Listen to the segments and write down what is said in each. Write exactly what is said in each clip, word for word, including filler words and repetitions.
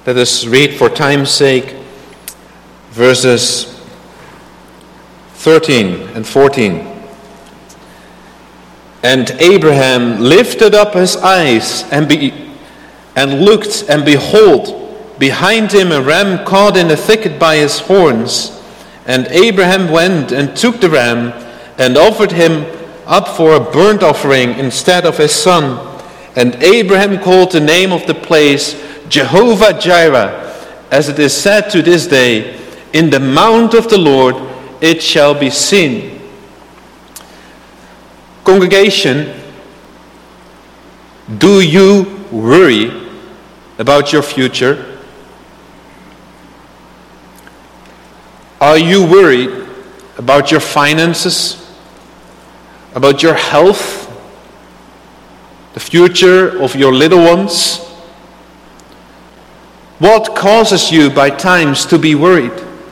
Let us read for time's sake verses thirteen and fourteen. And Abraham lifted up his eyes and, be, and looked, and behold, behind him a ram caught in a thicket by his horns. And Abraham went and took the ram and offered him up for a burnt offering instead of his son. And Abraham called the name of the place Jehovah Jireh, as it is said to this day, in the mount of the Lord it shall be seen. Congregation, do you worry about your future? Are you worried about your finances, about your health, the future of your little ones? What causes you by times to be worried?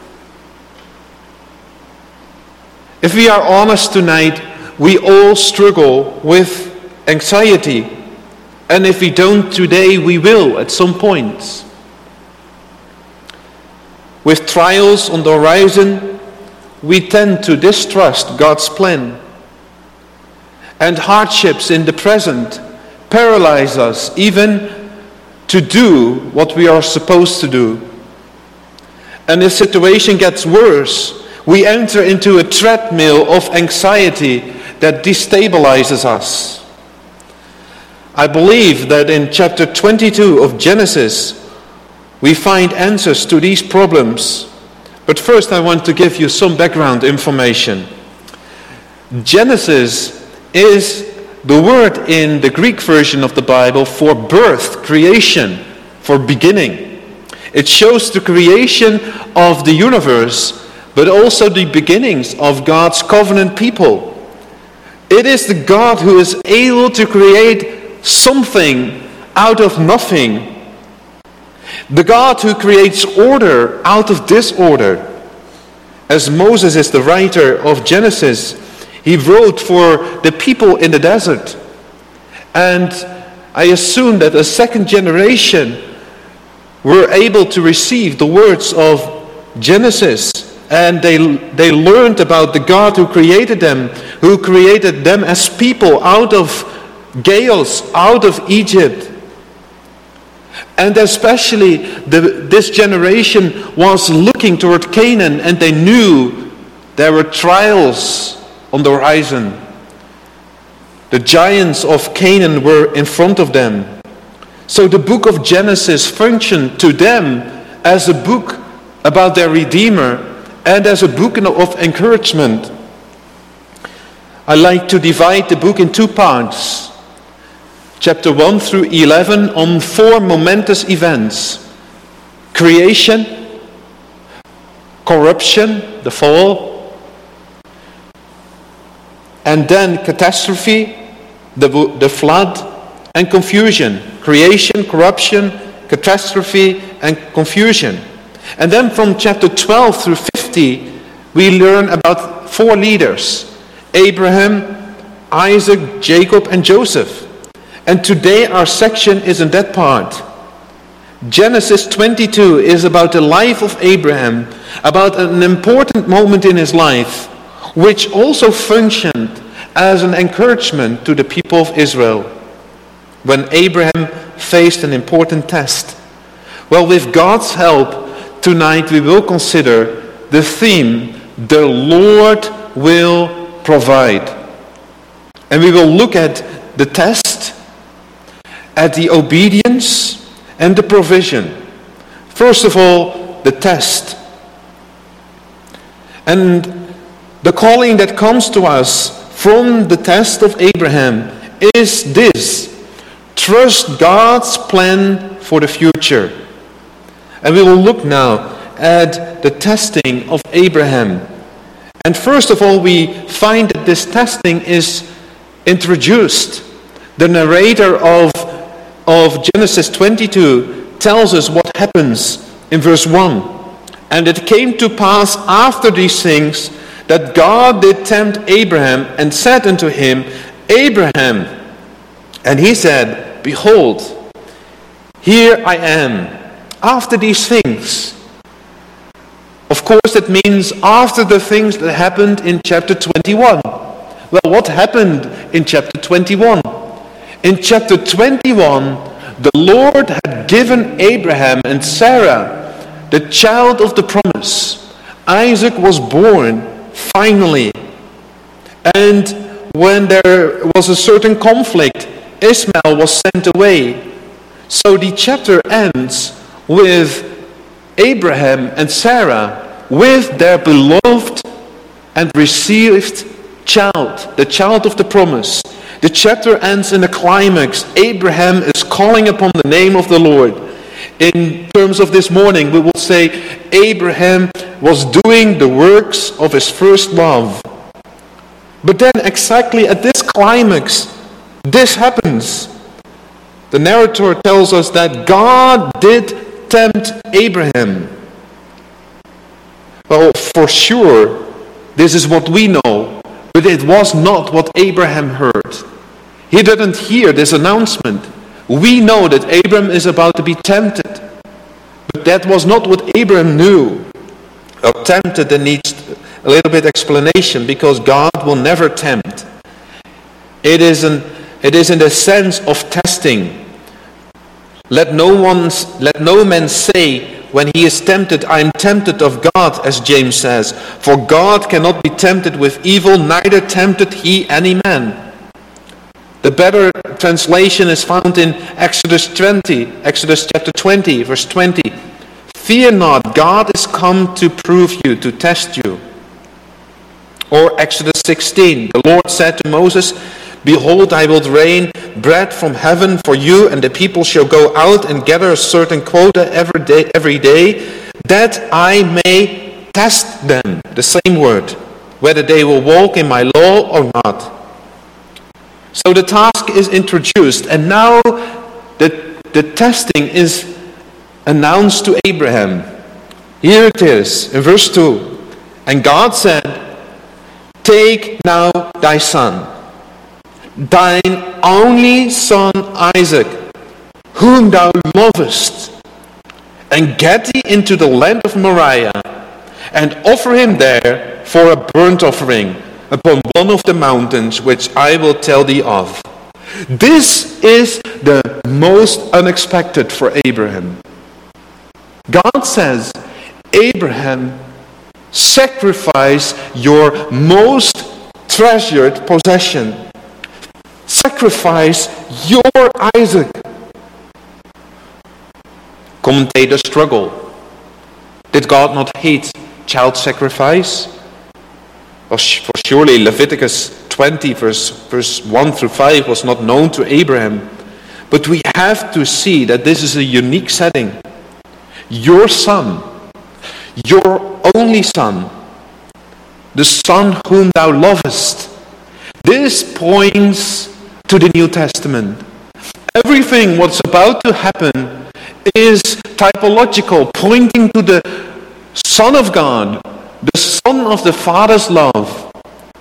If we are honest tonight, we all struggle with anxiety. And if we don't today, we will at some point. With trials on the horizon, we tend to distrust God's plan. And hardships in the present paralyze us even to do what we are supposed to do. And if the situation gets worse, we enter into a treadmill of anxiety that destabilizes us. I believe that in chapter twenty-two of Genesis, we find answers to these problems. But first I want to give you some background information. Genesis is the word in the Greek version of the Bible for birth, creation, for beginning. It shows the creation of the universe, but also the beginnings of God's covenant people. It is the God who is able to create something out of nothing. The God who creates order out of disorder. As Moses is the writer of Genesis, he wrote for the people in the desert. And I assume that a second generation were able to receive the words of Genesis. And they, they learned about the God who created them, who created them as people out of chaos, out of Egypt. And especially the, this generation was looking toward Canaan, and they knew there were trials on the horizon. The giants of Canaan were in front of them. So the book of Genesis functioned to them as a book about their Redeemer and as a book of encouragement. I like to divide the book in two parts. Chapter one through eleven on four momentous events. Creation, corruption, the fall, and then catastrophe, the, the flood, and confusion. Creation, corruption, catastrophe, and confusion. And then from chapter twelve through fifty, we learn about four leaders: Abraham, Isaac, Jacob, and Joseph. And today our section is in that part. Genesis twenty-two is about the life of Abraham, about an important moment in his life, which also functioned as an encouragement to the people of Israel when Abraham faced an important test. Well, with God's help, tonight we will consider the theme, the Lord will provide. And we will look at the test, at the obedience, and the provision. First of all, the test. And the calling that comes to us from the test of Abraham is this: trust God's plan for the future. And we will look now at the testing of Abraham. And first of all, we find that this testing is introduced. The narrator of, of Genesis twenty-two tells us what happens in verse one. And it came to pass after these things that God did tempt Abraham and said unto him, Abraham. And he said, Behold, here I am. after these things. Of course, that means after the things that happened in chapter twenty-one. Well, what happened in chapter twenty-one? In chapter twenty-one, the Lord had given Abraham and Sarah the child of the promise. Isaac was born finally. And when there was a certain conflict, Ishmael was sent away. So the chapter ends with Abraham and Sarah with their beloved and received child, the child of the promise. The chapter ends in a climax. Abraham is calling upon the name of the Lord. In terms of this morning, we will say Abraham was doing the works of his first love. But then exactly at this climax, this happens. The narrator tells us that God did tempt Abraham. Well, for sure, this is what we know, but it was not what Abraham heard. He didn't hear this announcement. We know that Abraham is about to be tempted, but that was not what Abraham knew. Well, tempted, that needs a little bit explanation, because God will never tempt. It is an it is in the sense of testing. Let no one, let no man say when he is tempted, I am tempted of God, as James says. For God cannot be tempted with evil, neither tempted he any man. The better translation is found in Exodus twenty, Exodus chapter twenty, verse twenty. Fear not, God is come to prove you, to test you. Or Exodus sixteen, the Lord said to Moses, Behold, I will rain bread from heaven for you, and the people shall go out and gather a certain quota every day, every day, that I may test them, the same word, whether they will walk in my law or not. So the task is introduced, and now the, the testing is announced to Abraham. Here it is, in verse two. And God said, Take now thy son, thine only son Isaac, whom thou lovest, and get thee into the land of Moriah, and offer him there for a burnt offering upon one of the mountains which I will tell thee of. This is the most unexpected for Abraham. God says, Abraham, sacrifice your most treasured possession. Sacrifice your Isaac. Commentators struggle. Did God not hate child sacrifice? Well, for surely Leviticus twenty, verse, verse one through five was not known to Abraham. But we have to see that this is a unique setting. Your son, your only son, the son whom thou lovest. This points to the New Testament. Everything what's about to happen is typological, pointing to the Son of God, the Son of the Father's love.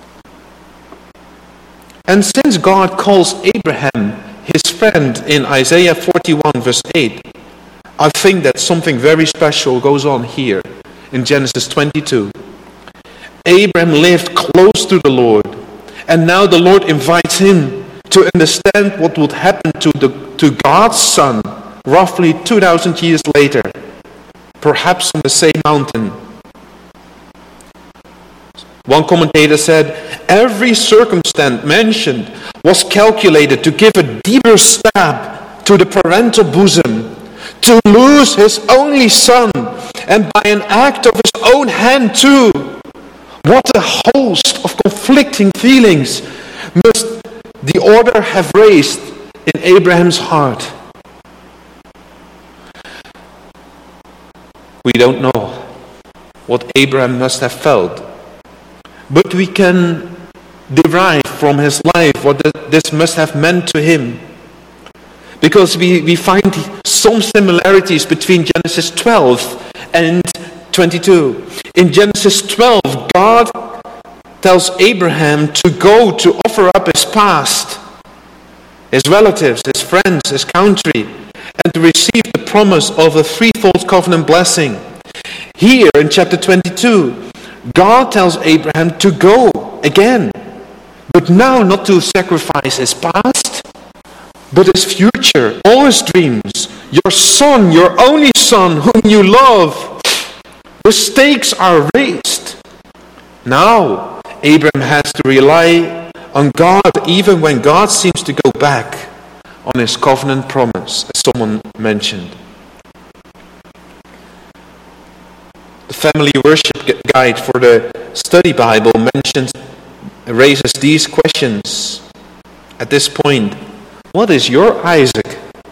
And since God calls Abraham his friend in Isaiah forty-one verse eight, I think that something very special goes on here in Genesis twenty-two. Abraham lived close to the Lord, and now the Lord invites him to understand what would happen to, the, to God's Son roughly two thousand years later, perhaps on the same mountain. One commentator said, every circumstance mentioned was calculated to give a deeper stab to the parental bosom, to lose his only son, and by an act of his own hand too. What a host of conflicting feelings must the order have raised in Abraham's heart. We don't know what Abraham must have felt, but we can derive from his life what this must have meant to him. Because we, we find some similarities between Genesis twelve and twenty-two. In Genesis twelve, God tells Abraham to go to offer up his past, his relatives, his friends, his country. and to receive the promise of a threefold covenant blessing. Here in chapter twenty-two, God tells Abraham to go again, but now not to sacrifice his past, but his future, all his dreams, your son, your only son whom you love. The stakes are raised. Now Abraham has to rely on God even when God seems to go back on his covenant promise, as someone mentioned. The family worship guide for the study Bible mentions, raises these questions at this point. What is your Isaac?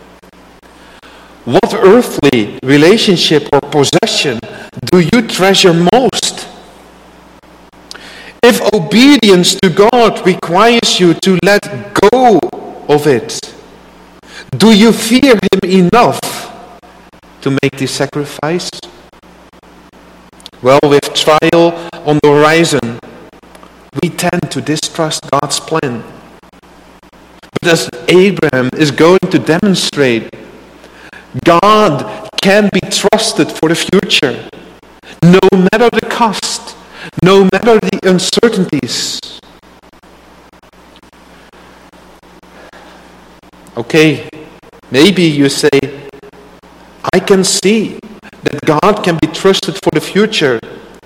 What earthly relationship or possession do you treasure most? If obedience to God requires you to let go of it, do you fear Him enough to make this sacrifice? Well, with trial on the horizon, we tend to distrust God's plan. But as Abraham is going to demonstrate, God can be trusted for the future, no matter the cost, no matter the uncertainties. Okay, maybe you say, I can see that God can be trusted for the future.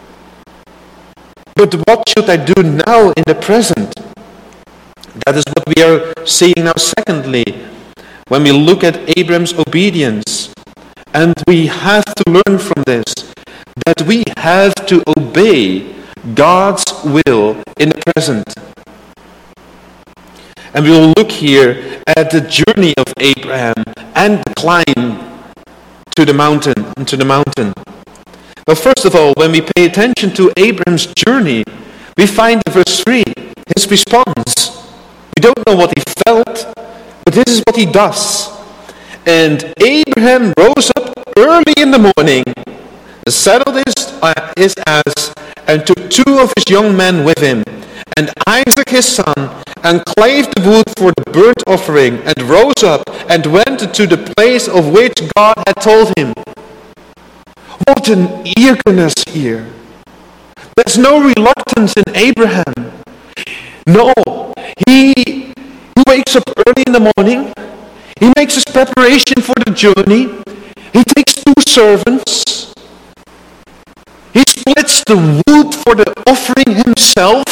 But what should I do now in the present? That is what we are seeing now secondly, when we look at Abraham's obedience. And we have to learn from this, that we have to obey God's will in the present. And we will look here at the journey of Abraham and the climb to the mountain, to the mountain. But first of all, when we pay attention to Abraham's journey, we find in verse three, his response. We don't know what he felt, but this is what he does. And Abraham rose up early in the morning, saddled his, uh, his ass, and took two of his young men with him, and Isaac his son, and clave the wood for the burnt offering, and rose up and went to the place of which God had told him. What an eagerness here. There's no reluctance in Abraham. No, he, he wakes up early in the morning. He makes his preparation for the journey. He takes two servants. He splits the wood for the offering himself.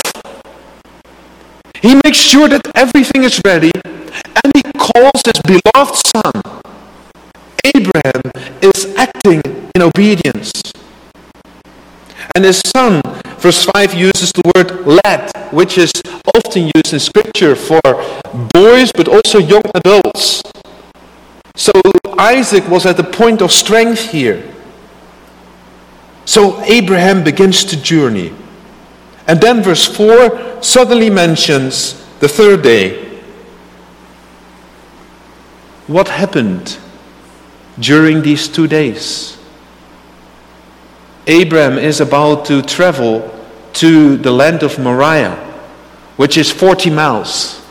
He makes sure that everything is ready, and he calls his beloved son. Abraham is acting in obedience. And his son, verse five, uses the word lad, which is often used in Scripture for boys, but also young adults. So Isaac was at the point of strength here. So Abraham begins to journey. And then verse four suddenly mentions the third day. What happened during these two days? Abraham is about to travel to the land of Moriah, which is forty miles.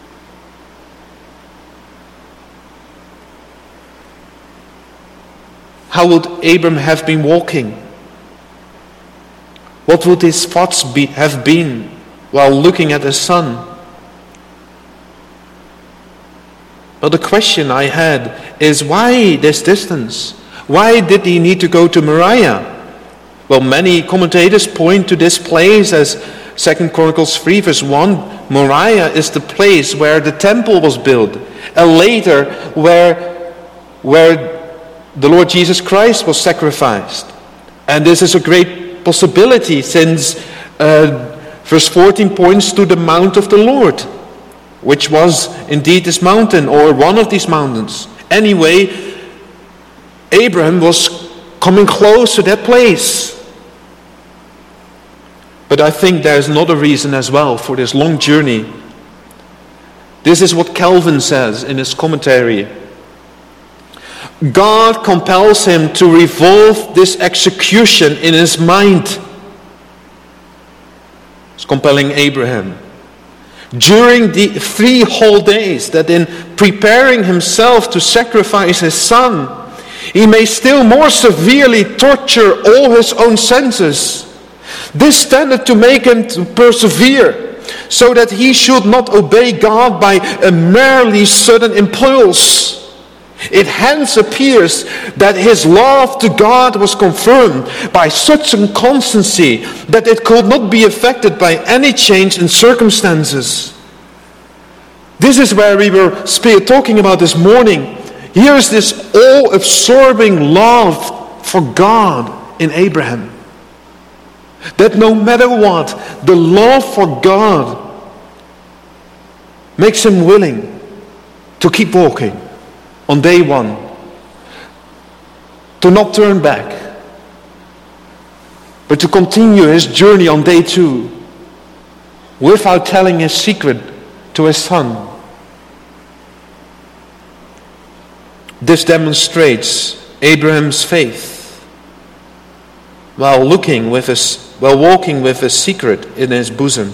How would Abraham have been walking? What would his thoughts be, have been while looking at his son? Well, the question I had is, why this distance? Why did he need to go to Moriah? Well, many commentators point to this place as Second Chronicles three verse one. Moriah is the place where the temple was built, and later where, where the Lord Jesus Christ was sacrificed. And this is a great possibility, since uh, verse fourteen points to the Mount of the Lord, which was indeed this mountain, or one of these mountains. Anyway, Abraham was coming close to that place. But I think there's another reason as well for this long journey. This is what Calvin says in his commentary. God compels him to revolve this execution in his mind. It's compelling Abraham. during the three whole days, that in preparing himself to sacrifice his son, he may still more severely torture all his own senses. This tended to make him to persevere, so that he should not obey God by a merely sudden impulse. It hence appears that his love to God was confirmed by such a constancy that it could not be affected by any change in circumstances. This is where we were talking about this morning. Here is this all-absorbing love for God in Abraham. That no matter what, the love for God makes him willing to keep walking on day one, to not turn back, but to continue his journey on day two without telling his secret to his son. This demonstrates Abraham's faith while looking with his, while walking with a secret in his bosom.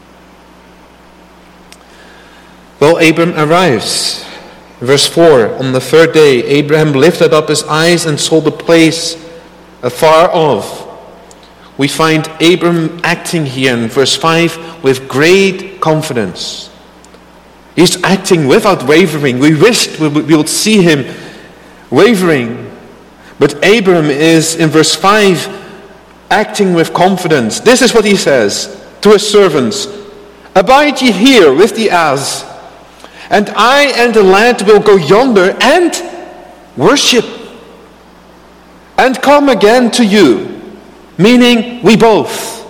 Well, Abram arrives. Verse four, on the third day, Abraham lifted up his eyes and saw the place afar off. We find Abram acting here in verse five with great confidence. He's acting without wavering. We wished we would see him wavering. But Abram is, in verse five, acting with confidence. This is what he says to his servants. Abide ye here with the ass, and I and the lad will go yonder and worship, and come again to you. Meaning, we both.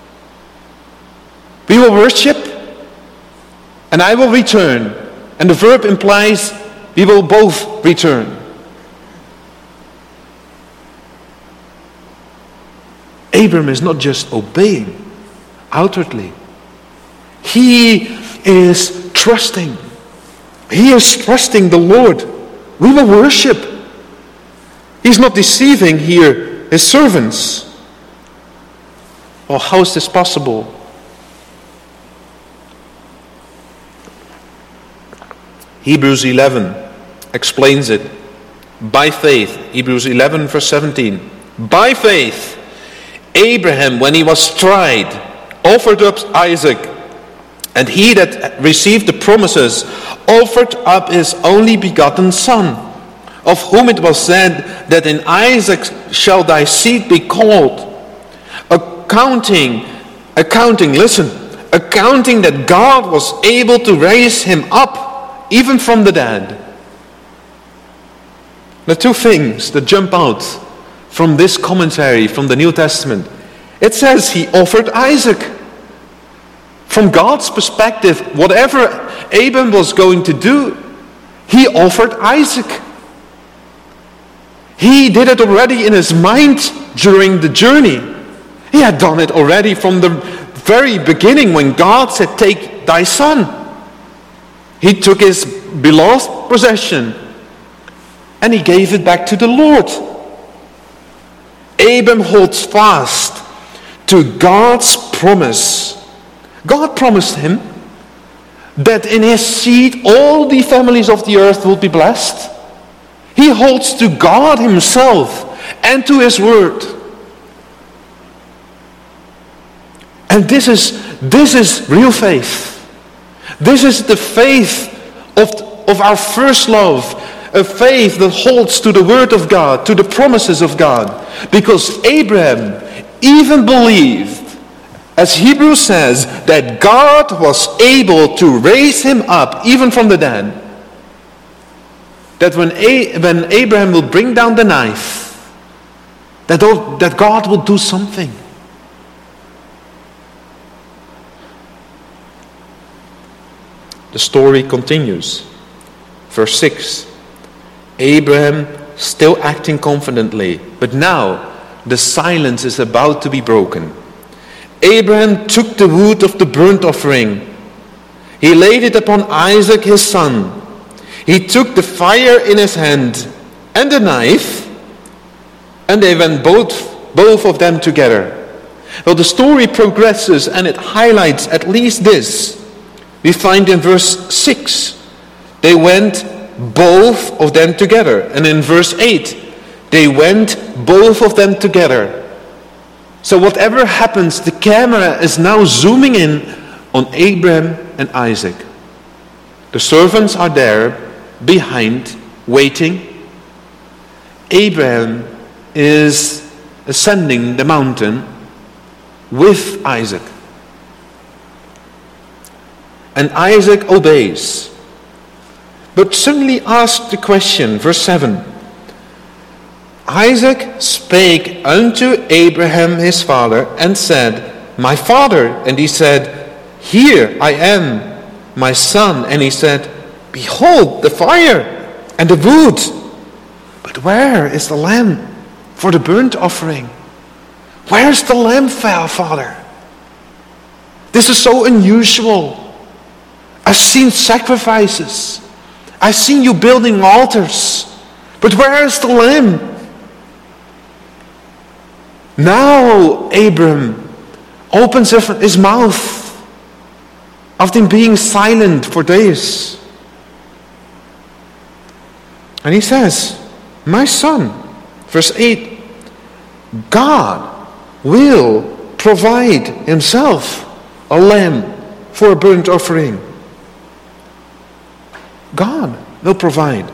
We will worship, and I will return. And the verb implies we will both return. Abram is not just obeying outwardly. He is trusting. He is trusting the Lord. We will worship. He's not deceiving here his servants. Well, how is this possible? Hebrews eleven explains it. By faith, Hebrews eleven verse seventeen. By faith, Abraham, when he was tried, offered up Isaac, and he that received the promises offered up his only begotten son, of whom it was said that in Isaac shall thy seed be called. Accounting, accounting, listen, accounting that God was able to raise him up even from the dead. The two things that jump out from this commentary from the New Testament. It says he offered Isaac. From God's perspective, whatever Abram was going to do, he offered Isaac. He did it already in his mind during the journey. He had done it already from the very beginning when God said, take thy son. He took his beloved possession and he gave it back to the Lord. Abram holds fast to God's promise. God promised him that in his seed all the families of the earth will be blessed. He holds to God himself and to his word. And this is this is real faith. This is the faith of, of our first love. A faith that holds to the word of God, to the promises of God. Because Abraham even believed, as Hebrews says, that God was able to raise him up even from the dead. That when, A- when Abraham will bring down the knife, that, that God will do something. The story continues. Verse six. Abraham still acting confidently, but now the silence is about to be broken. Abraham took the wood of the burnt offering. He laid it upon Isaac his son. He took the fire in his hand and the knife, and they went both, both of them together. Well, the story progresses and it highlights at least this. We find in verse six, they went both of them together. And in verse eight, they went both of them together. So whatever happens, the camera is now zooming in on Abraham and Isaac. The servants are there behind, waiting. Abraham is ascending the mountain with Isaac. And Isaac obeys. But suddenly asks the question, verse seven. Isaac spake unto Abraham his father and said, My father. And he said, Here I am, my son. And he said, Behold the fire and the wood, but where is the lamb for the burnt offering? Where's the lamb, Father? This is so unusual. I've seen sacrifices. I've seen you building altars. But where is the lamb? Now Abram opens his mouth after being silent for days. And he says, My son, verse eight, God will provide himself a lamb for a burnt offering. God will provide.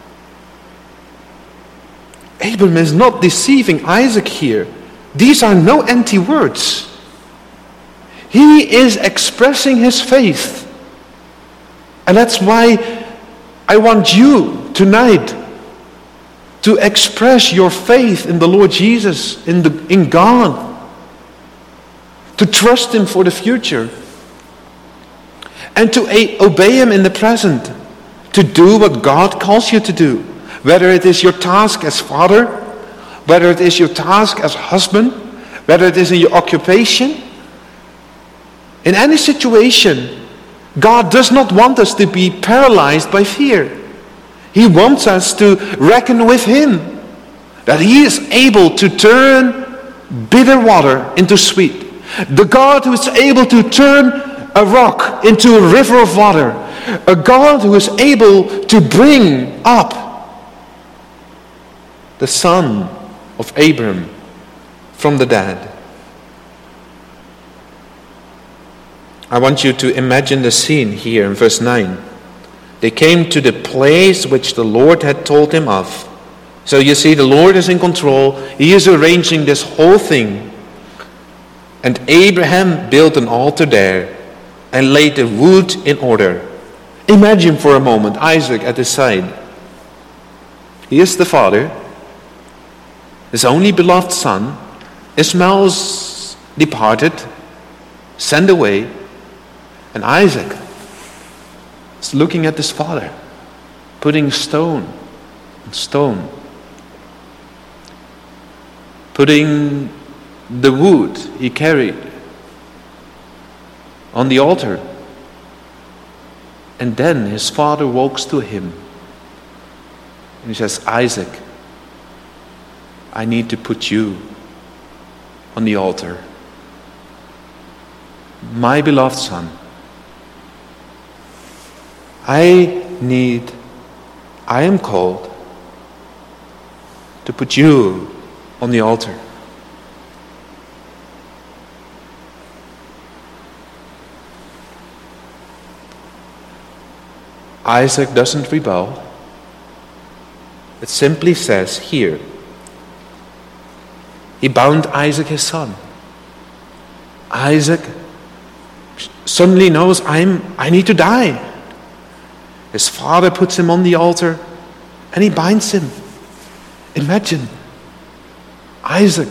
Abram is not deceiving Isaac here. These are no empty words. He is expressing his faith. And that's why I want you tonight to express your faith in the Lord Jesus, in, the, in God. To trust Him for the future. And to a- obey Him in the present. To do what God calls you to do. Whether it is your task as father, whether it is your task as husband, whether it is in your occupation. In any situation, God does not want us to be paralyzed by fear. He wants us to reckon with Him, that He is able to turn bitter water into sweet. The God who is able to turn a rock into a river of water. A God who is able to bring up the son of Abram from the dead. I want you to imagine the scene here in verse nine. They came to the place which the Lord had told him of. So you see, the Lord is in control. He is arranging this whole thing. And Abraham built an altar there and laid the wood in order. Imagine for a moment Isaac at his side. He is the father, his only beloved son. Ishmael's departed, sent away, and Isaac is looking at his father, putting stone on stone, putting the wood he carried on the altar. And then his father walks to him and he says, Isaac, I need to put you on the altar. My beloved son, I need, I am called to put you on the altar. Isaac doesn't rebel. It simply says here, he bound Isaac his son. Isaac suddenly knows, I'm, I need to die. His father puts him on the altar and he binds him. Imagine Isaac,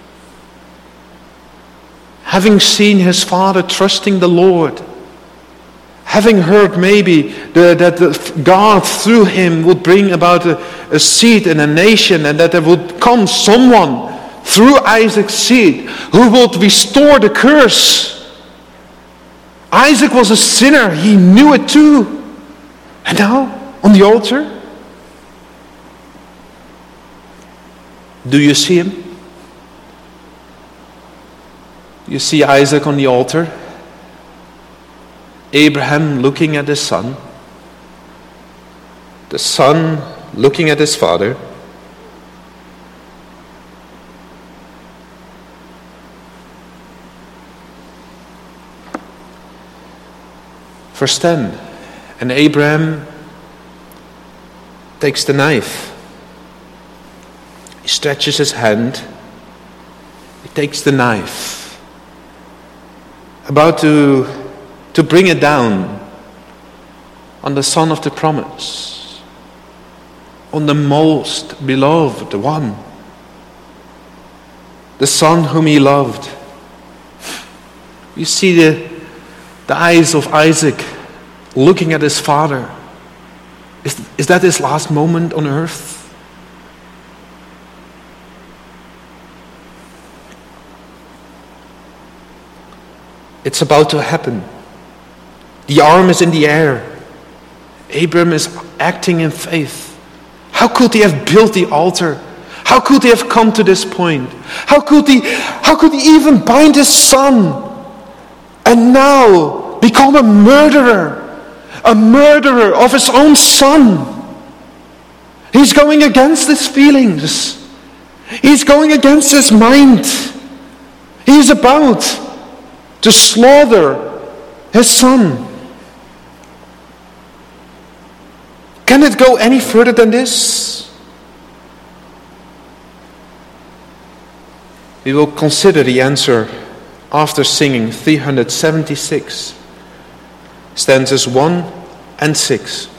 having seen his father trusting the Lord, having heard maybe the, that the, God through him would bring about a, a seed and a nation, and that there would come someone through Isaac's seed who would restore the curse. Isaac was a sinner. He knew it too. And now, on the altar, do you see him? You see Isaac on the altar? Abraham looking at his son, the son looking at his father. Verse ten, and Abraham takes the knife. He stretches his hand. He takes the knife, about to, to bring it down on the son of the promise, on the most beloved one, the son whom he loved. You see the, the eyes of Isaac looking at his father. Is, is that his last moment on earth? It's about to happen. The arm is in the air. Abraham is acting in faith. How could he have built the altar? How could he have come to this point? How could he, how could he even bind his son and now become a murderer? A murderer of his own son. He's going against his feelings. He's going against his mind. He's about to slaughter his son. Can it go any further than this? We will consider the answer after singing three hundred seventy-six, stanzas one and six.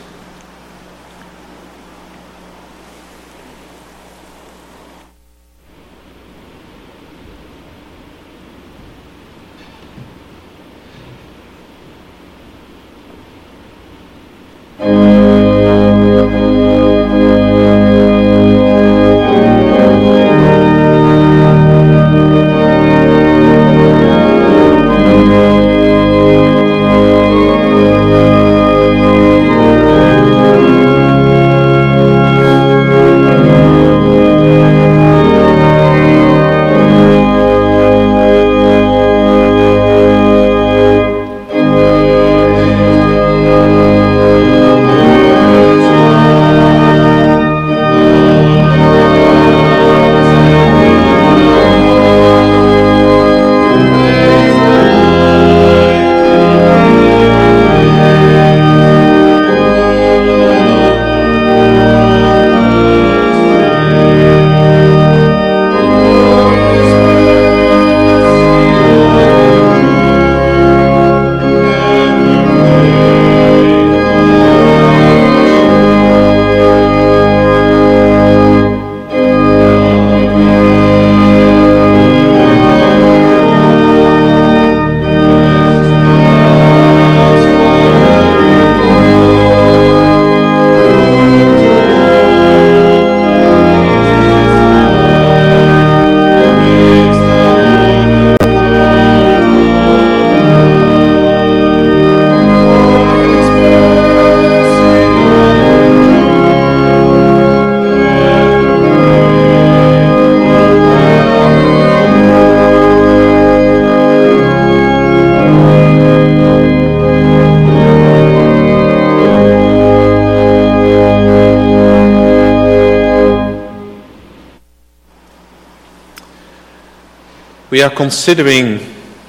We are considering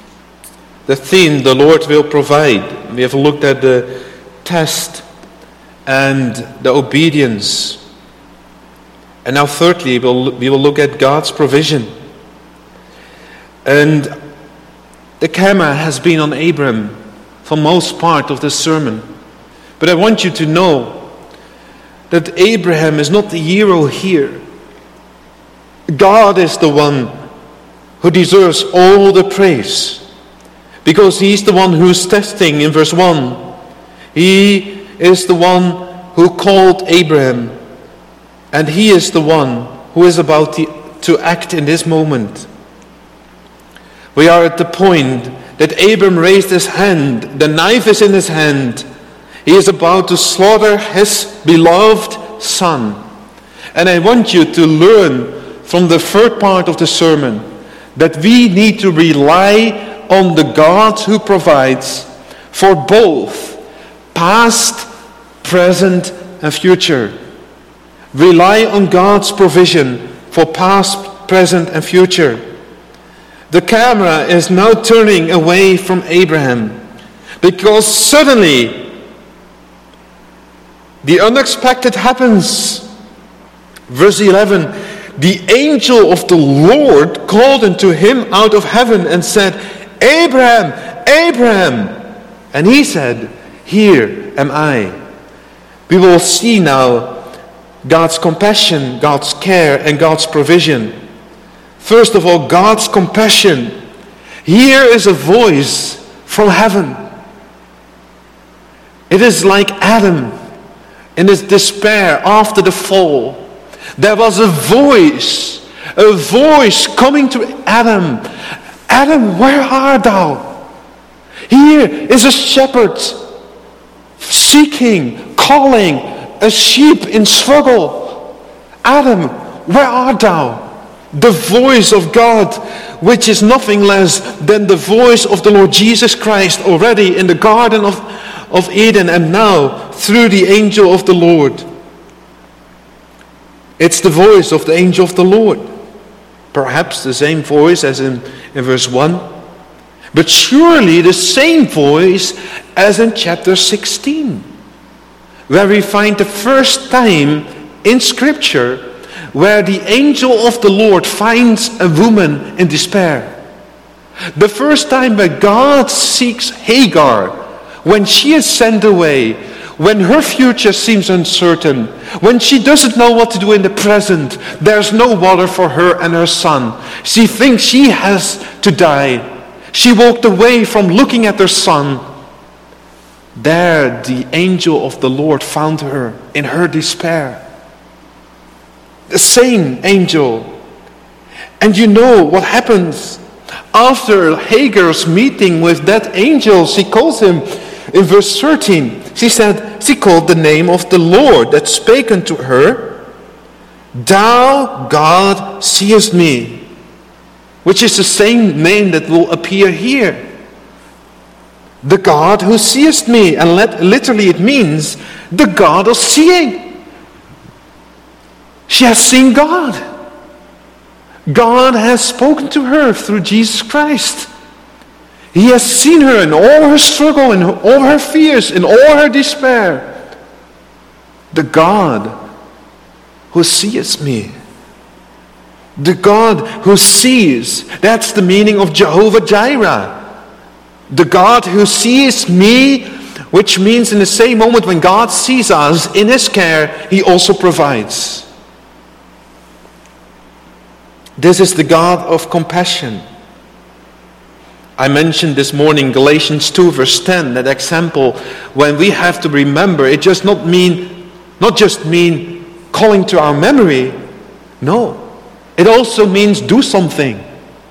the theme the Lord will provide. We have looked at the test and the obedience. And now thirdly, we'll, we will look at God's provision. And the camera has been on Abram for most part of the sermon. But I want you to know that Abraham is not the hero here. God is the one who deserves all the praise, because he's the one who's testing in verse one. He is the one who called Abraham, and he is the one who is about to act in this moment. We are at the point that Abram raised his hand, the knife is in his hand. He is about to slaughter his beloved son. And I want you to learn from the third part of the sermon that we need to rely on the God who provides for both past, present, and future. Rely on God's provision for past, present, and future. The camera is now turning away from Abraham because suddenly the unexpected happens. Verse eleven, the angel of the Lord called unto him out of heaven and said, Abraham, Abraham. And he said, here am I. We will see now God's compassion, God's care, and God's provision. First of all, God's compassion. Here is a voice from heaven. It is like Adam in his despair after the fall. There was a voice, a voice coming to Adam. Adam, where art thou? Here is a shepherd seeking, calling a sheep in struggle. Adam, where art thou? The voice of God, which is nothing less than the voice of the Lord Jesus Christ already in the Garden of, of Eden and now through the angel of the Lord. It's the voice of the angel of the Lord. Perhaps the same voice as in, in verse one. But surely the same voice as in chapter sixteen, where we find the first time in Scripture where the angel of the Lord finds a woman in despair. The first time where God seeks Hagar when she is sent away, when her future seems uncertain, when she doesn't know what to do in the present, there's no water for her and her son. She thinks she has to die. She walked away from looking at her son. There the angel of the Lord found her in her despair. The same angel. And you know what happens after Hagar's meeting with that angel. She calls him in verse thirteen. She said, she called the name of the Lord that spake unto her, Thou, God, seest me. Which is the same name that will appear here. The God who seest me. And let, literally it means the God of seeing. She has seen God. God has spoken to her through Jesus Christ. He has seen her in all her struggle, in all her fears, in all her despair. The God who sees me. The God who sees. That's the meaning of Jehovah Jireh. The God who sees me, which means in the same moment when God sees us in His care, He also provides. This is the God of compassion. I mentioned this morning Galatians two verse ten, that example when we have to remember, it just not mean, not just mean calling to our memory. No, it also means do something.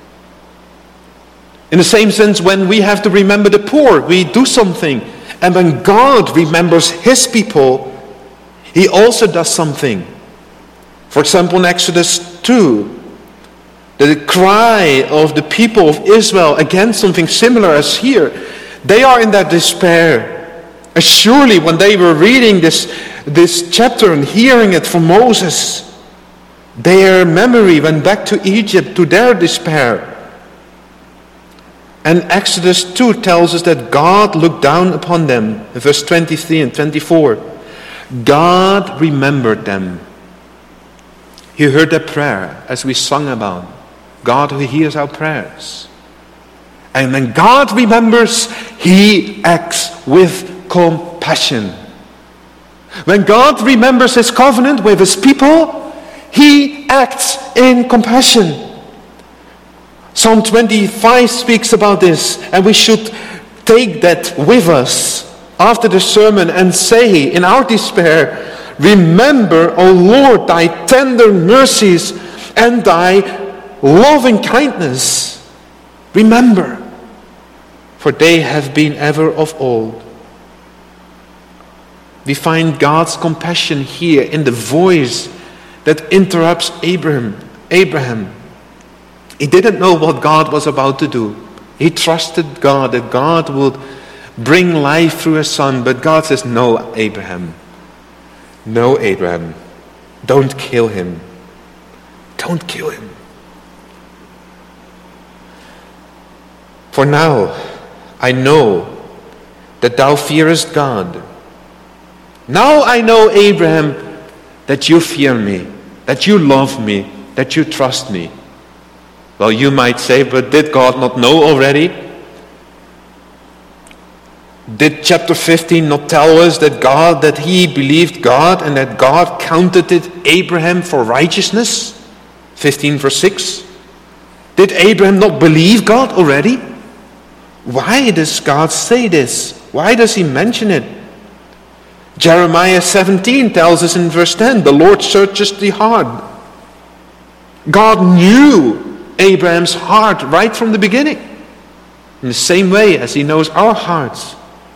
In the same sense, when we have to remember the poor, we do something. And when God remembers His people, He also does something. For example, in Exodus two, the cry of the people of Israel against something similar as here. They are in that despair. And surely when they were reading this, this chapter and hearing it from Moses, their memory went back to Egypt, to their despair. And Exodus two tells us that God looked down upon them. In verse twenty-three and twenty-four. God remembered them. He heard their prayer as we sung about. God who hears our prayers. And when God remembers, He acts with compassion. When God remembers His covenant with His people, He acts in compassion. Psalm twenty-five speaks about this, and we should take that with us after the sermon and say in our despair, remember, O Lord, Thy tender mercies and Thy loving kindness. Remember, for they have been ever of old. We find God's compassion here in the voice that interrupts Abraham. Abraham. He didn't know what God was about to do. He trusted God, that God would, bring life through a son. But God says, no, Abraham. No, Abraham. Don't kill him. Don't kill him. For now, I know that thou fearest God. Now I know, Abraham, that you fear me, that you love me, that you trust me. Well, you might say, but did God not know already? Did chapter fifteen not tell us that God, that he believed God and that God counted it Abraham for righteousness? fifteen verse six. Did Abraham not believe God already? Why does God say this? Why does he mention it? Jeremiah seventeen tells us in verse ten, the Lord searches the heart. God knew Abraham's heart right from the beginning, in the same way as he knows our hearts.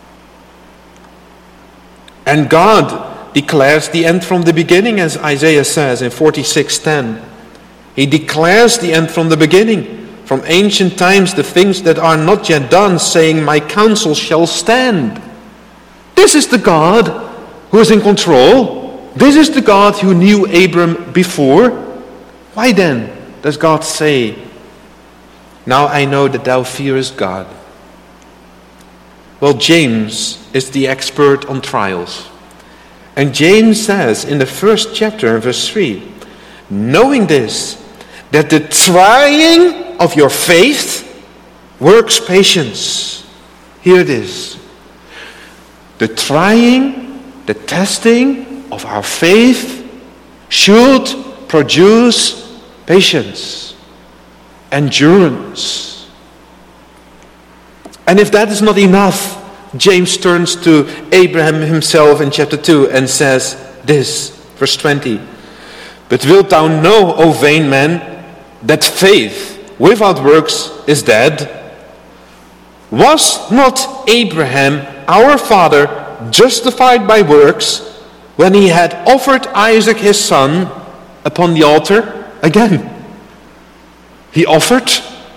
And God declares the end from the beginning, as Isaiah says in forty-six ten. He declares the end from the beginning, from ancient times, the things that are not yet done, saying, my counsel shall stand. This is the God who is in control. This is the God who knew Abram before. Why then does God say, now I know that thou fearest God? Well, James is the expert on trials. And James says in the first chapter in verse three, knowing this, that the trying of your faith works patience. Here it is. The trying, the testing of our faith should produce patience, endurance. And if that is not enough, James turns to Abraham himself in chapter two and says this, verse twenty. But wilt thou know, O vain man, that faith without works is dead? Was not Abraham, our father, justified by works when he had offered Isaac his son upon the altar? Again, he offered.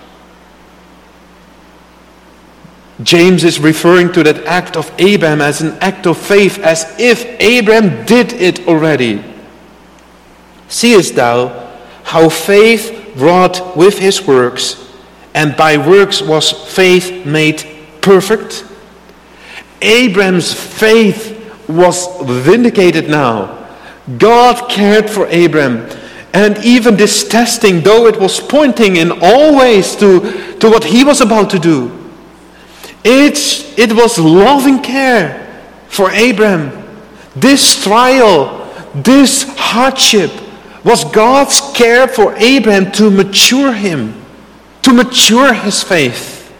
James is referring to that act of Abraham as an act of faith, as if Abraham did it already. Seest thou how faith wrought with his works, and by works was faith made perfect? Abraham's faith was vindicated now. God cared for Abraham. And even this testing, though it was pointing in all ways to, to what he was about to do, It's, it was loving care for Abraham. This trial, this hardship was God's care for Abraham to mature him, to mature his faith.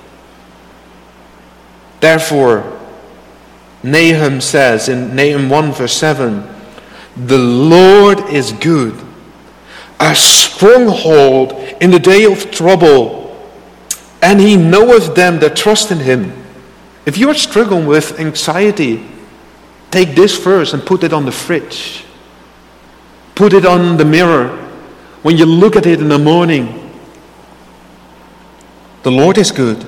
Therefore, Nahum says in Nahum one verse seven, the Lord is good, a stronghold in the day of trouble, and he knoweth them that trust in him. If you are struggling with anxiety, take this verse and put it on the fridge. Put it on the mirror. When you look at it in the morning, the Lord is good.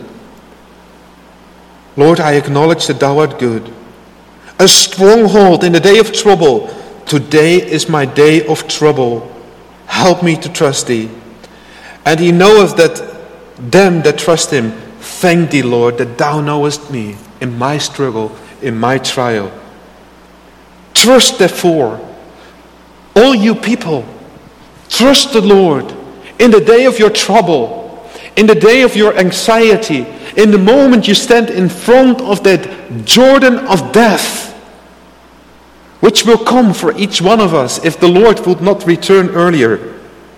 Lord, I acknowledge that thou art good. A stronghold in the day of trouble. Today is my day of trouble. Help me to trust thee. And he knoweth that them that trust him, thank thee, Lord, that thou knowest me in my struggle, in my trial. Trust therefore, all you people, trust the Lord in the day of your trouble, in the day of your anxiety, in the moment you stand in front of that Jordan of death, which will come for each one of us if the Lord would not return earlier.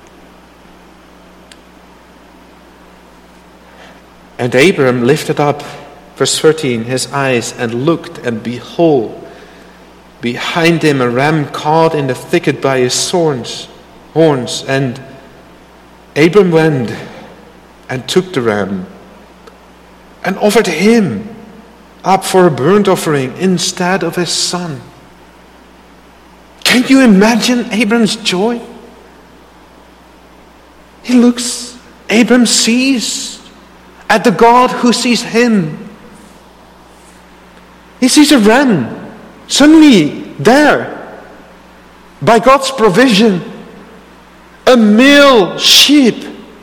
And Abram lifted up, verse thirteen, his eyes and looked, and behold, behind him a ram caught in the thicket by his horns. horns. And Abram went and took the ram and offered him up for a burnt offering instead of his son. Can you imagine Abram's joy? He looks, Abram sees at the God who sees him. He sees a ram suddenly there by God's provision, a male sheep.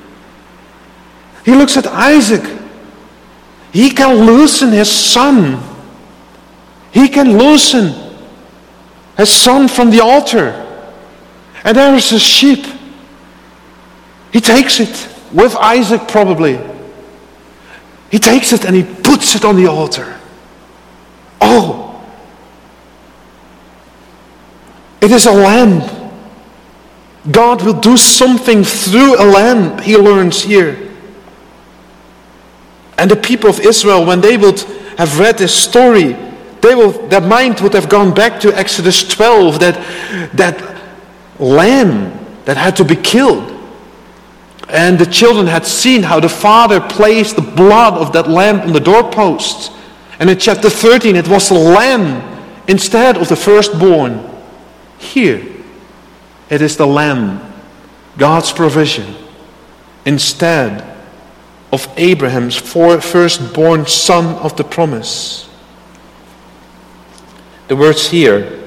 He looks at Isaac. He can loosen his son. He can loosen his son from the altar. And there is a sheep. He takes it with Isaac probably. He takes it and he puts it on the altar. Oh! It is a lamb. God will do something through a lamb, he learns here. And the people of Israel, when they would have read this story, they will, their mind would have gone back to Exodus twelve, that, that lamb that had to be killed. And the children had seen how the father placed the blood of that lamb on the doorposts. And in chapter thirteen, it was the lamb instead of the firstborn. Here, it is the lamb, God's provision, instead of Abraham's firstborn son of the promise. The words here,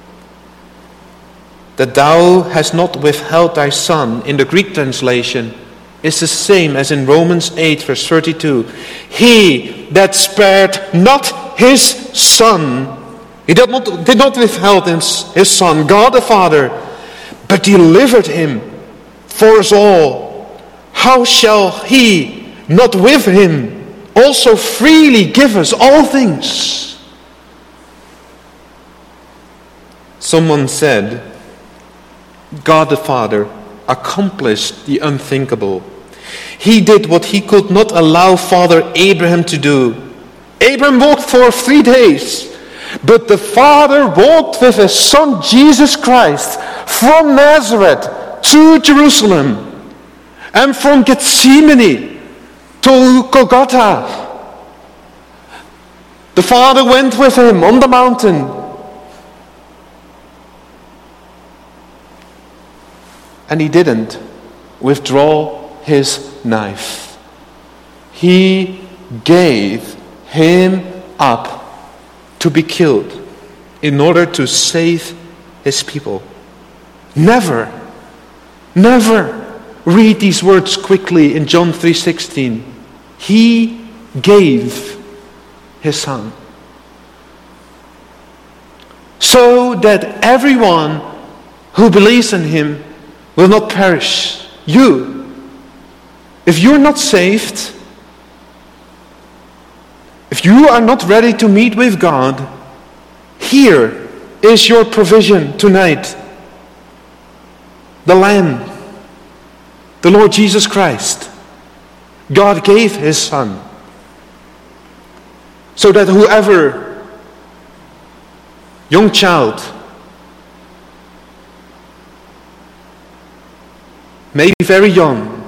that thou hast not withheld thy son, in the Greek translation, is the same as in Romans eight, verse thirty-two. He that spared not his son, he did not, did not withhold his, his son, God the Father, but delivered him for us all. How shall he not with him also freely give us all things? Someone said, God the Father accomplished the unthinkable. He did what he could not allow Father Abraham to do. Abraham walked for three days, but the Father walked with his son Jesus Christ from Nazareth to Jerusalem, and from Gethsemane to Golgotha. The Father went with him on the mountain. And he didn't withdraw his knife. He gave him up to be killed in order to save his people. Never, never read these words quickly in John three sixteen. He gave his son, so that everyone who believes in him will not perish. You, if you're not saved, if you are not ready to meet with God, here is your provision tonight. The Lamb, the Lord Jesus Christ. God gave his son so that whoever, young child, maybe very young,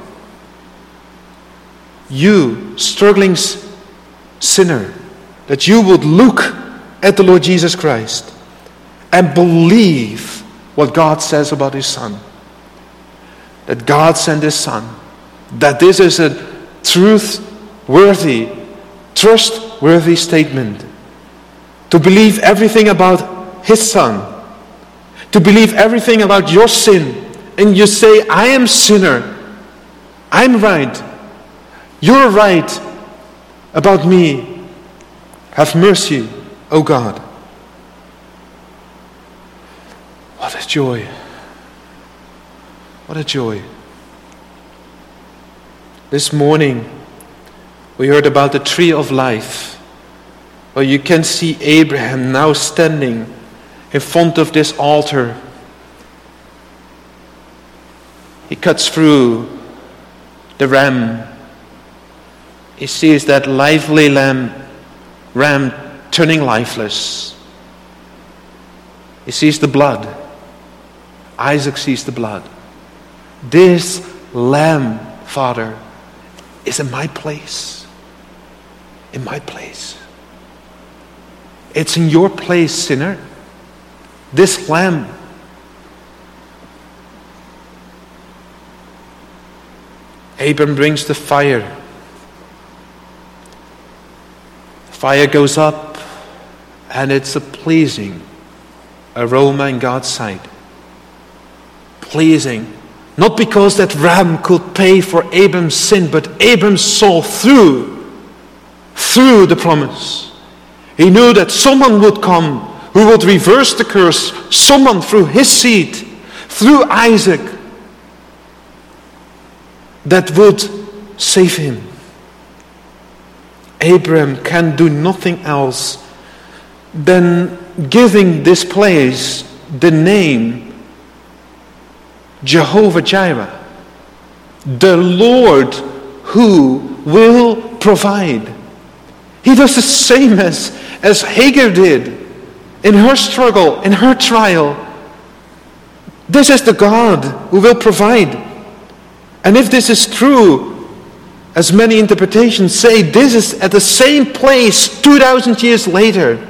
you struggling sinner, that you would look at the Lord Jesus Christ and believe what God says about his son. That God sent his son. That this is a truth-worthy, trustworthy statement. To believe everything about his son. To believe everything about your sin. And you say, I am sinner. I'm right. You're right about me. Have mercy, O God. What a joy. What a joy. This morning, we heard about the tree of life, where you can see Abraham now standing in front of this altar. He cuts through the ram. He sees that lively lamb, ram turning lifeless. He sees the blood. Isaac sees the blood. This lamb, Father, is in my place. In my place. It's in your place, sinner. This lamb. Abram brings the fire. The fire goes up And it's a pleasing aroma in God's sight. Pleasing. Not because that ram could pay for Abram's sin, but Abram saw through, through the promise. He knew that someone would come who would reverse the curse, someone through his seed, through Isaac, that would save him. Abram can do nothing else than giving this place the name Jehovah Jireh, the Lord who will provide. He does the same as, as Hagar did in her struggle, in her trial. This is the God who will provide. And if this is true, as many interpretations say, this is at the same place two thousand years later.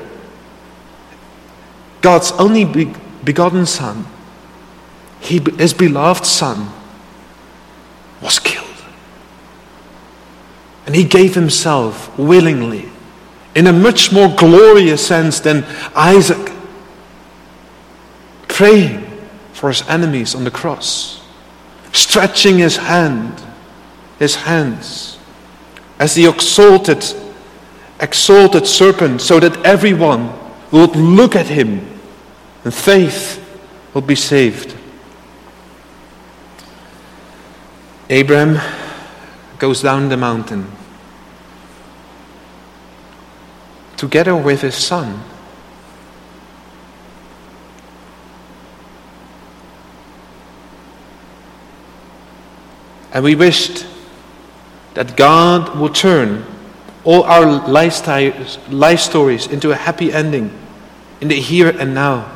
God's only begotten Son, he, his beloved Son, was killed. And he gave himself willingly, in a much more glorious sense than Isaac, praying for his enemies on the cross, stretching his hand, his hands, as the exalted, exalted serpent, so that everyone would look at him and faith will be saved. Abraham goes down the mountain together with his son. And we wished that God would turn all our life, life stories into a happy ending in the here and now.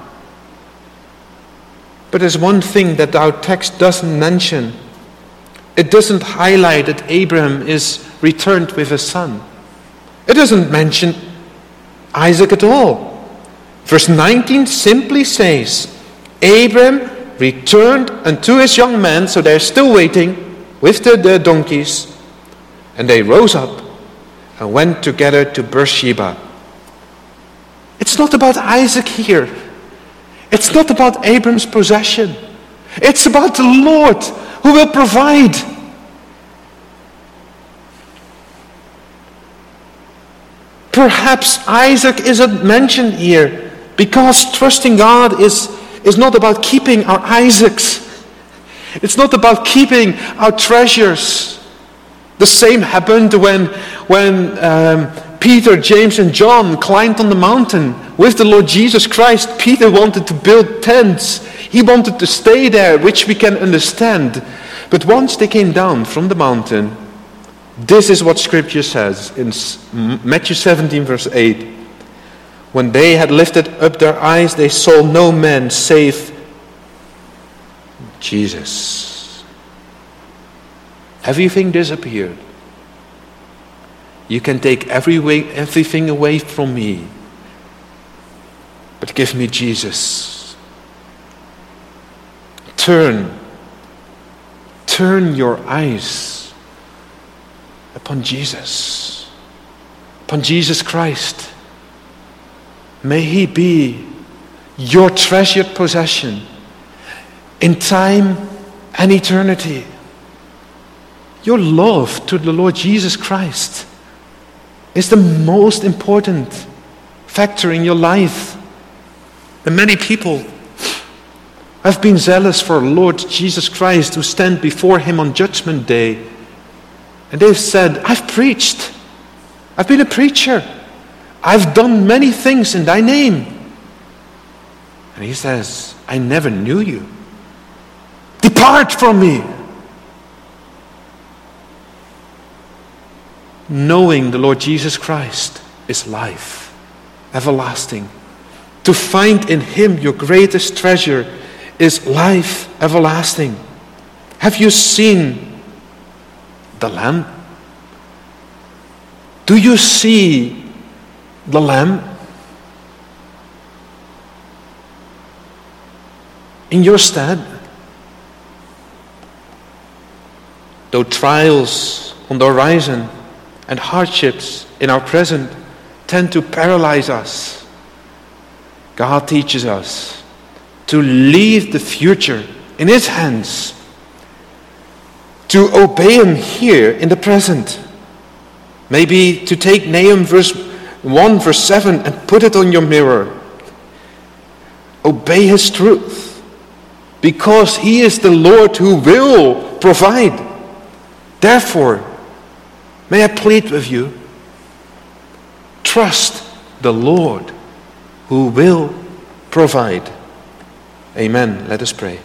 But there's one thing that our text doesn't mention. It doesn't highlight that Abraham is returned with a son. It doesn't mention Isaac at all. Verse nineteen simply says, Abraham returned unto his young men, so they're still waiting with the, the donkeys, and they rose up and went together to Beersheba. It's not about Isaac here. It's not about Abraham's possession. It's about the Lord who will provide. Perhaps Isaac isn't mentioned here because trusting God is, is not about keeping our Isaacs. It's not about keeping our treasures. The same happened when, when um, Peter, James, and John climbed on the mountain with the Lord Jesus Christ. Peter wanted to build tents. He wanted to stay there, which we can understand. But once they came down from the mountain, this is what Scripture says in Matthew seventeen, verse eight. When they had lifted up their eyes, they saw no man save Jesus. Everything disappeared. You can take every way, everything away from me, but give me Jesus. Turn, turn your eyes upon Jesus, upon Jesus Christ. May he be your treasured possession in time and eternity. Your love to the Lord Jesus Christ is the most important factor in your life. And many people have been zealous for Lord Jesus Christ who stand before him on Judgment Day. And they've said, I've preached. I've been a preacher. I've done many things in thy name. And he says, I never knew you. Depart from me. Knowing the Lord Jesus Christ is life, everlasting. To find in him your greatest treasure is life everlasting. Have you seen the Lamb? Do you see the Lamb? In your stead? Though trials on the horizon and hardships in our present tend to paralyze us, God teaches us to leave the future in His hands, to obey Him here in the present. Maybe to take Nahum verse one, verse seven, and put it on your mirror. Obey His truth, because He is the Lord who will provide. Therefore, may I plead with you, trust the Lord who will provide. Amen. Let us pray.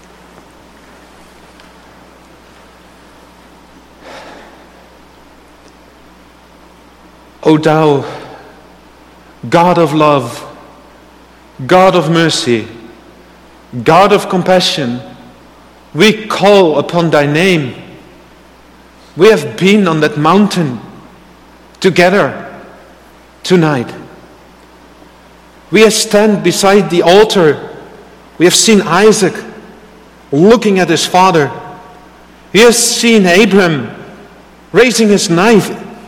O Thou, God of love, God of mercy, God of compassion, we call upon Thy name. We have been on that mountain together tonight. We have stand beside the altar. We have seen Isaac looking at his father. We have seen Abraham raising his knife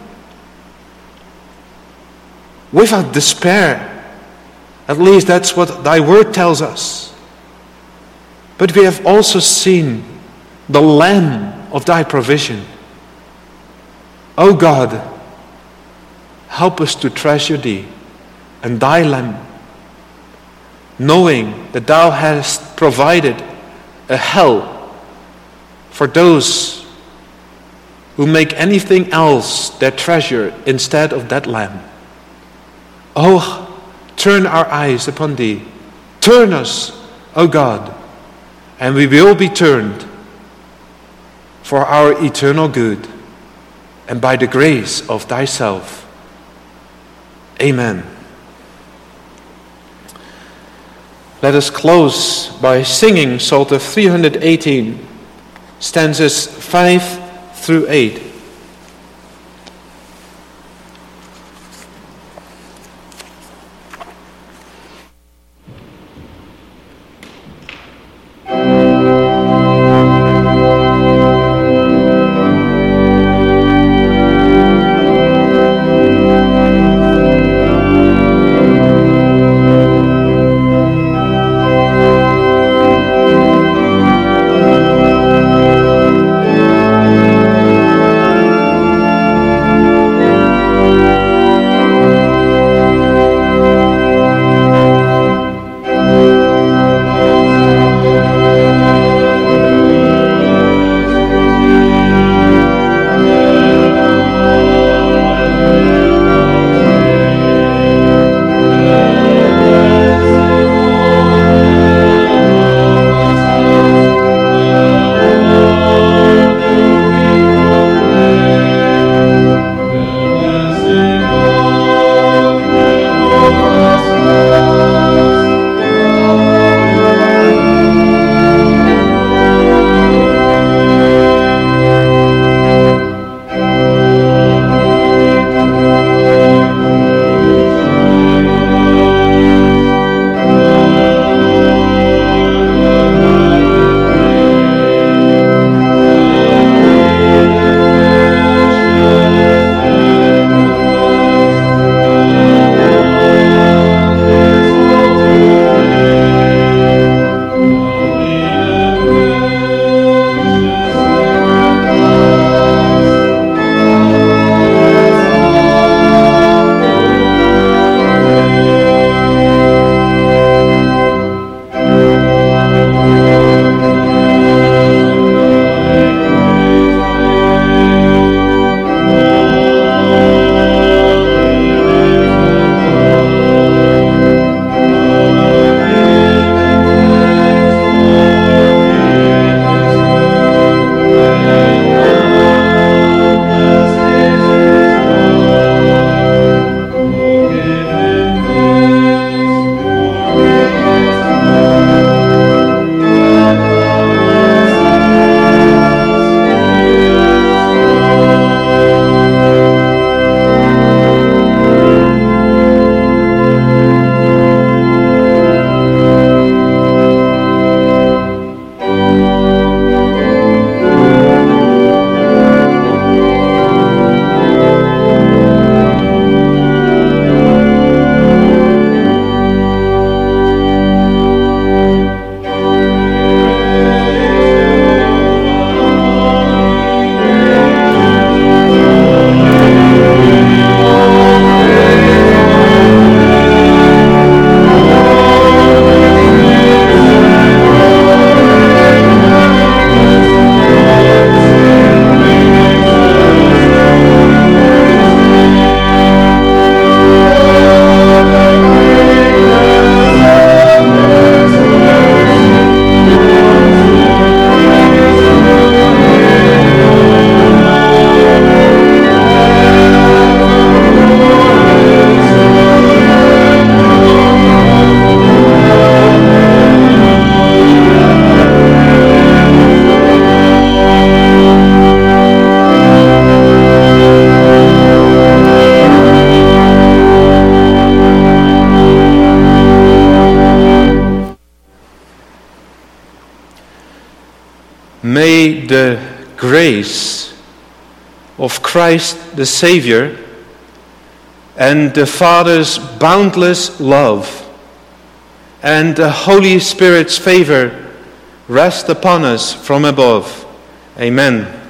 without despair. At least that's what Thy word tells us. But we have also seen the Lamb of Thy provision. O God, help us to treasure Thee and Thy Lamb, knowing that Thou hast provided a hell for those who make anything else their treasure instead of that Lamb. Oh, turn our eyes upon Thee. Turn us, O God, and we will be turned for our eternal good and by the grace of Thyself. Amen. Let us close by singing Psalter three hundred eighteen, stanzas five through eight. may the grace of Christ the Savior and the Father's boundless love and the Holy Spirit's favor rest upon us from above. Amen.